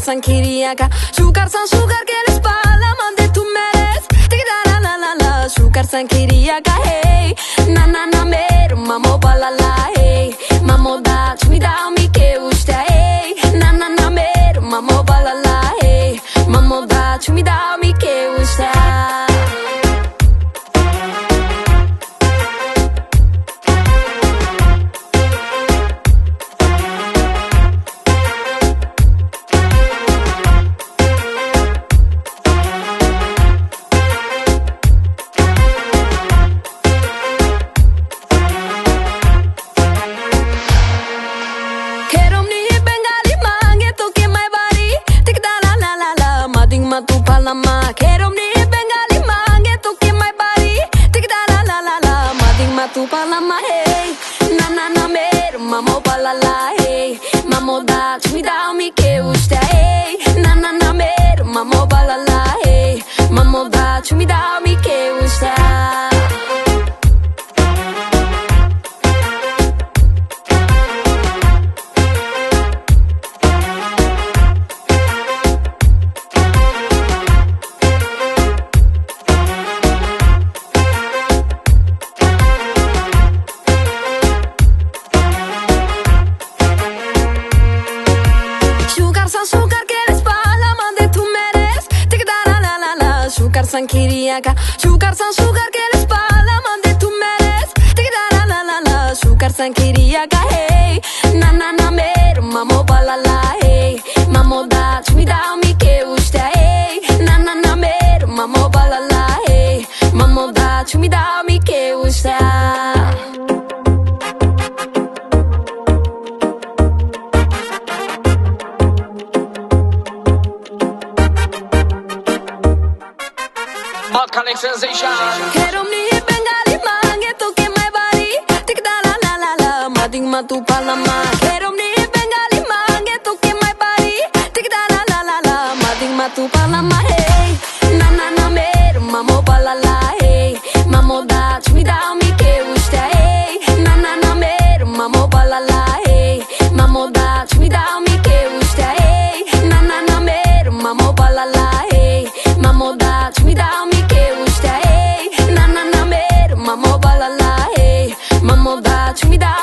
san quería Sugar que la espalda mande tu meres Tigda la la la la Sugar san quería hey Na na na mer mamo balala hey Mamo da mi da mi que usta hey Na na na mer mamo balala hey Mamo da mi da mi que usta tu palama Quiero ni bengali mange tu que my body Tik da la la la la Mading ma tu palama hey Na na na mer mamo palala hey Mamo da mi da mi que usta hey Na na na mer mamo palala hey Mamo da mi da mi que usta San quería sugar que la espalda mande tu meres Tigda la la la la Sugar san quería hey Na na na mer mamo balala hey Mamo da mi da mi que usta hey Na na na mer mamo balala hey Mamo da mi da mi que usta Connect sensation. Quiero ni bengali mange tu que my body Tik da la la la la Mading ma tu palama Quiero ni bengali mange tu que my body Tik da la la la la Mading ma tu palama hey Na na na mer mamo palala hey Mamo da mi da mi que usta hey Na na na mer mamo palala hey Mamo da mi da mi que usta hey Na na na mer mamo palala hey Mamo da mi da mi Mamo balala hey Mamo da mi da